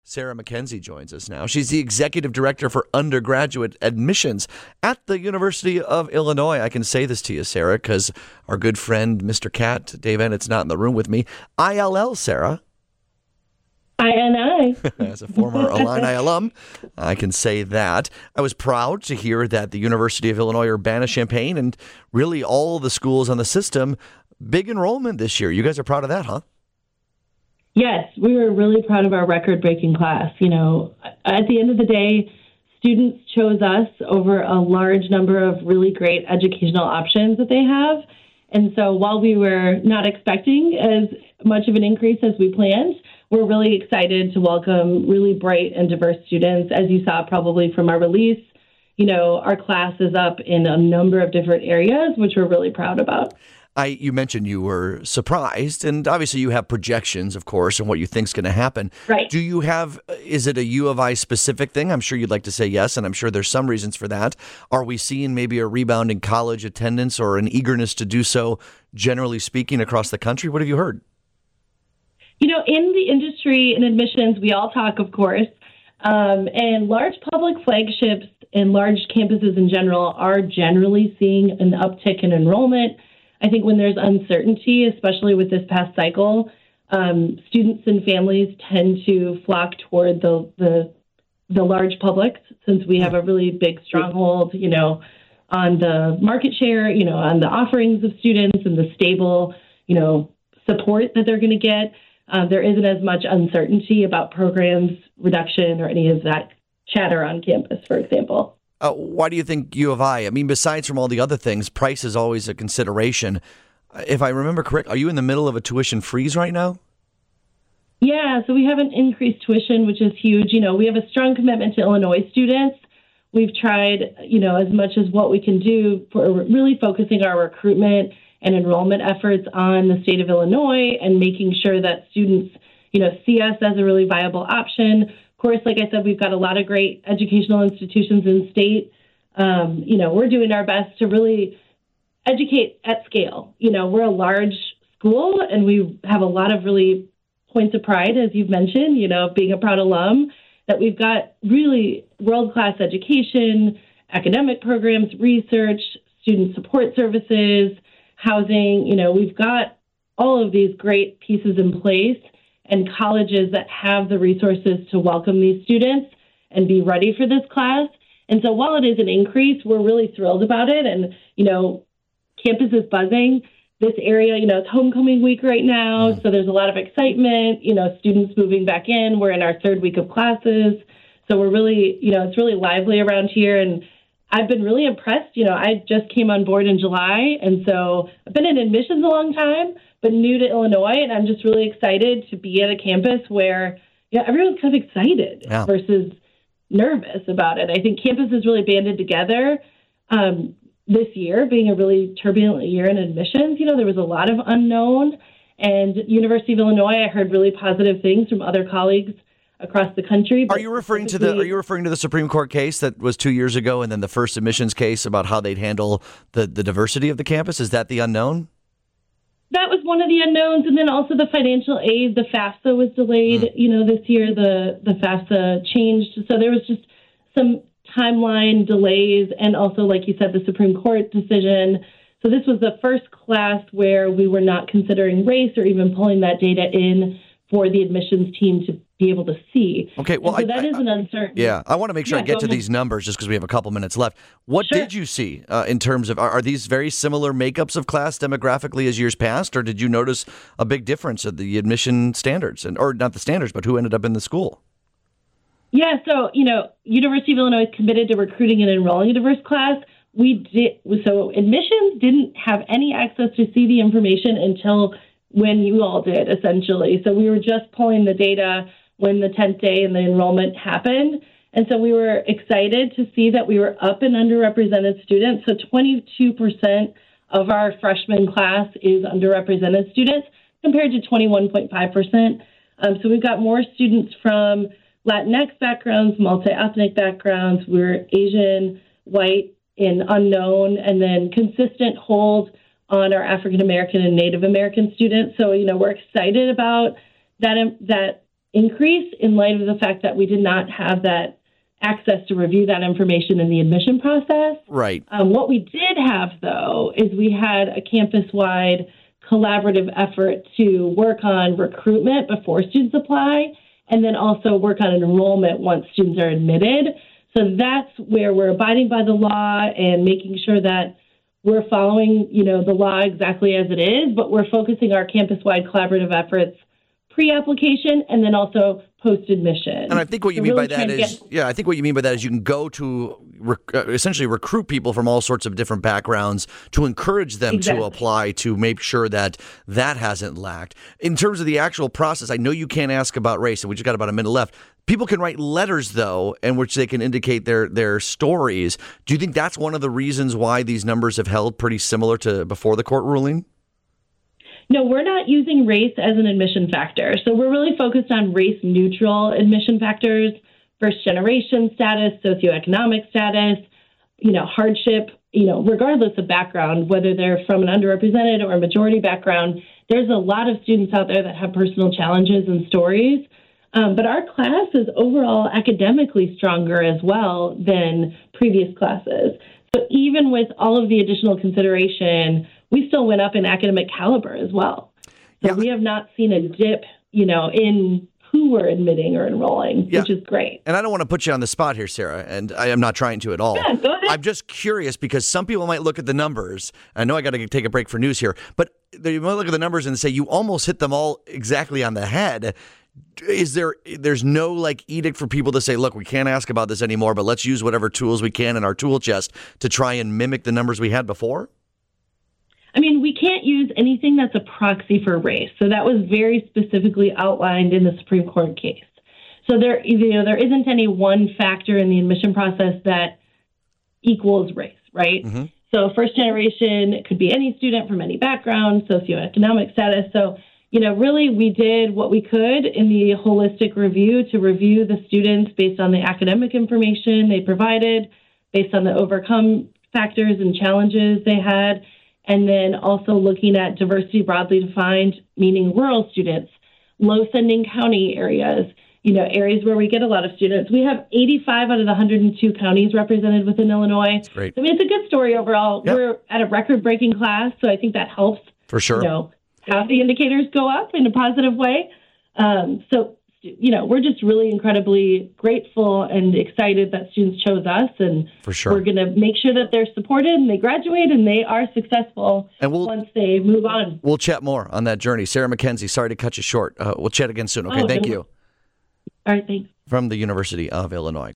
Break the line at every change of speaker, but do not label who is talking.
Sarah McKenzie joins us now. She's the executive director for undergraduate admissions at the University of Illinois. I can say this to you, Sarah, because our good friend, Mr. Cat, Dave Ennett's not in the room with me. ILL, Sarah.
INI.
As a former Illini alum, I can say that. I was proud to hear that the University of Illinois, Urbana-Champaign, and really all the schools on the system, big enrollment this year. You guys are proud of that, huh?
Yes, we were really proud of our record-breaking class. You know, at the end of the day, students chose us over a large number of really great educational options that they have. And so while we were not expecting as much of an increase as we planned, we're really excited to welcome really bright and diverse students. As you saw probably from our release, you know, our class is up in a number of different areas, which we're really proud about.
You mentioned you were surprised, and obviously you have projections, of course, on what you think is going to happen.
Right.
Do you have, is it a U of I specific thing? I'm sure you'd like to say yes, and I'm sure there's some reasons for that. Are we seeing maybe a rebound in college attendance or an eagerness to do so, generally speaking, across the country? What have you heard?
You know, in the industry and admissions, we all talk, of course, and large public flagships and large campuses in general are generally seeing an uptick in enrollment. I think when there's uncertainty, especially with this past cycle, students and families tend to flock toward the large publics, since we have a really big stronghold, you know, on the market share, you know, on the offerings of students and the stable, you know, support that they're going to get. There isn't as much uncertainty about programs reduction or any of that chatter on campus, for example.
Why do you think U of I? I mean, besides from all the other things, price is always a consideration. If I remember correct, are you in the middle of a tuition freeze right now?
Yeah, so we have an increased tuition, which is huge. You know, we have a strong commitment to Illinois students. We've tried, you know, as much as what we can do for really focusing our recruitment and enrollment efforts on the state of Illinois and making sure that students, you know, see us as a really viable option. Of course, like I said, we've got a lot of great educational institutions in state. You know, we're doing our best to really educate at scale. You know, we're a large school and we have a lot of really points of pride, as you've mentioned, you know, being a proud alum, that we've got really world-class education, academic programs, research, student support services, housing. You know, we've got all of these great pieces in place, and colleges that have the resources to welcome these students and be ready for this class. And so while it is an increase, we're really thrilled about it. And, you know, campus is buzzing. This area, you know, it's homecoming week right now, so there's a lot of excitement, you know, students moving back in. We're in our third week of classes. So we're really, you know, it's really lively around here. And I've been really impressed. You know, I just came on board in July, and so I've been in admissions a long time, but new to Illinois, and I'm just really excited to be at a campus where, you know, everyone's kind of excited versus nervous about it. I think campus has really banded together this year, being a really turbulent year in admissions. You know, there was a lot of unknown, and University of Illinois, I heard really positive things from other colleagues across the country.
Are you referring to the Supreme Court case that was 2 years ago, and then the first admissions case about how they'd handle the diversity of the campus? Is that the unknown?
That was one of the unknowns, and then also the financial aid. The FAFSA was delayed, you know, this year. The FAFSA changed, so there was just some timeline delays, and also, like you said, the Supreme Court decision. So this was the first class where we were not considering race or even pulling that data in for the admissions team to be able to see.
Okay, well,
so that is an uncertainty.
Yeah, I want to make sure I get to these numbers just because we have a couple minutes left. What did you see in terms of, are these very similar makeups of class demographically as years past, or did you notice a big difference in the admission standards, or not the standards, but who ended up in the school?
Yeah, so, you know, University of Illinois is committed to recruiting and enrolling a diverse class. So admissions didn't have any access to see the information until when you all did, essentially. So we were just pulling the data when the 10th day and the enrollment happened. And so we were excited to see that we were up in underrepresented students. So 22% of our freshman class is underrepresented students compared to 21.5%. So we've got more students from Latinx backgrounds, multi-ethnic backgrounds. We're Asian, white, and unknown, and then consistent hold on our African American and Native American students. So, you know, we're excited about that increase in light of the fact that we did not have that access to review that information in the admission process.
Right.
What we did have, though, is we had a campus-wide collaborative effort to work on recruitment before students apply, and then also work on enrollment once students are admitted. So that's where we're abiding by the law and making sure that we're following, the law exactly as it is, but we're focusing our campus-wide collaborative efforts pre-application and then also post-admission.
And I think what you mean by that is, I think what you mean by that is you can go to essentially recruit people from all sorts of different backgrounds to encourage them to apply, to make sure that that hasn't lacked. In terms of the actual process, I know you can't ask about race, and we just got about a minute left. People can write letters, though, in which they can indicate their stories. Do you think that's one of the reasons why these numbers have held pretty similar to before the court ruling?
No, we're not using race as an admission factor. So we're really focused on race-neutral admission factors, first-generation status, socioeconomic status, hardship, regardless of background, whether they're from an underrepresented or a majority background. There's a lot of students out there that have personal challenges and stories. But our class is overall academically stronger as well than previous classes. So even with all of the additional consideration, we still went up in academic caliber as well. So we have not seen a dip, in who we're admitting or enrolling, which is great.
And I don't want to put you on the spot here, Sarah, and I am not trying to at all.
Yeah, go ahead.
I'm just curious because some people might look at the numbers. I know I got to take a break for news here, but they might look at the numbers and say you almost hit them all exactly on the head. There's no edict for people to say, look, we can't ask about this anymore, but let's use whatever tools we can in our tool chest to try and mimic the numbers we had before?
I mean, we can't use anything that's a proxy for race. So that was very specifically outlined in the Supreme Court case. So there isn't any one factor in the admission process that equals race, right? Mm-hmm. So first generation, it could be any student from any background, socioeconomic status. So, really we did what we could in the holistic review to review the students based on the academic information they provided, based on the overcome factors and challenges they had, and then also looking at diversity broadly defined, meaning rural students, low-sending county areas, areas where we get a lot of students. We have 85 out of the 102 counties represented within Illinois.
That's great.
I mean, it's a good story overall. Yep. We're at a record-breaking class, so I think that helps.
For sure.
Have the indicators go up in a positive way. We're just really incredibly grateful and excited that students chose us, and
for sure,
we're going to make sure that they're supported and they graduate and they are successful once they move on.
We'll chat more on that journey. Sarah McKenzie, sorry to cut you short. We'll chat again soon. Okay, thank you.
All right, thanks.
From the University of Illinois.